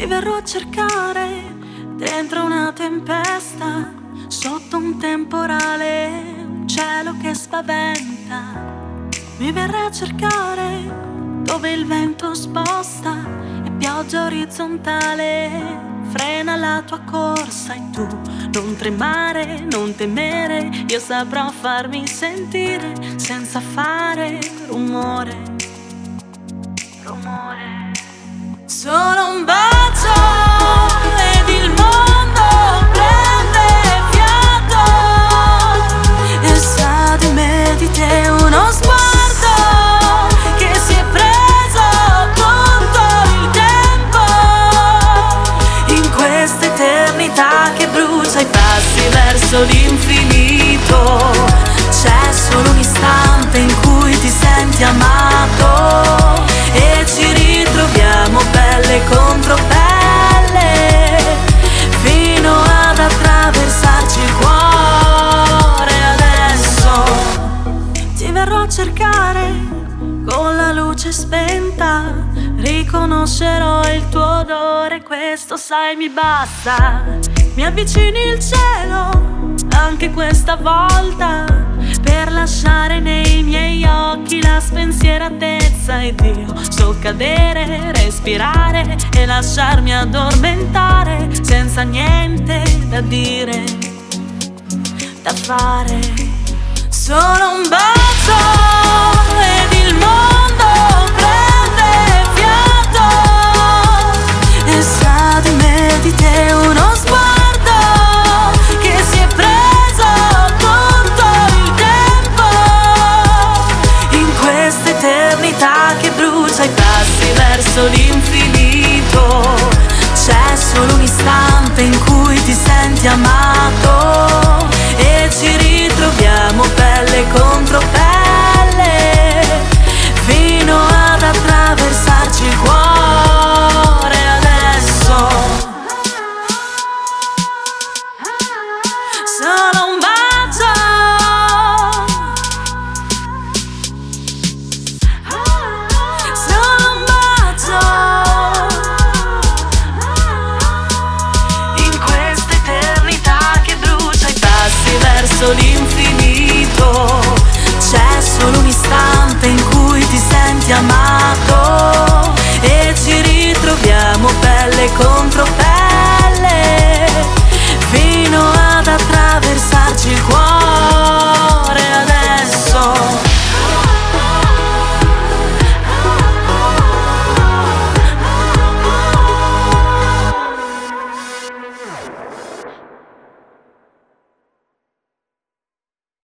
verrò a cercare dentro una tempesta, sotto un temporale, un cielo che spaventa. Mi verrà a cercare dove il vento sposta e pioggia orizzontale frena la tua corsa, e tu non tremare, non temere, io saprò farmi sentire senza fare rumore. Solo un bacio ed il mondo prende fiato, e sa di me, di te, uno sguardo che si è preso tutto il tempo, in questa eternità che brucia i passi verso l'infinito. C'è solo un istante in cui ti senti amato e ci ritroviamo pelle contro pelle, fino ad attraversarci il cuore. Adesso ti verrò a cercare con la luce spenta, riconoscerò il tuo odore, questo sai mi basta. Mi avvicini il cielo anche questa volta, per lasciare nei miei occhi la spensieratezza, ed io so cadere, respirare e lasciarmi addormentare senza niente da dire, da fare. Solo un bacio ed il mondo prende fiato, e sa di me, di te, uno sguardo che si è preso tutto il tempo, in questa eternità che brucia i passi verso l'infinito. C'è solo un istante in cui ti senti amato e ci ritroviamo pelle contro pelle, fino ad attraversarci il cuore. Adesso solo un bacio, solo un bacio, in questa eternità che brucia i passi verso l'infinito. C'è solo un istante in cui ti senti amato e ci ritroviamo pelle contro pelle,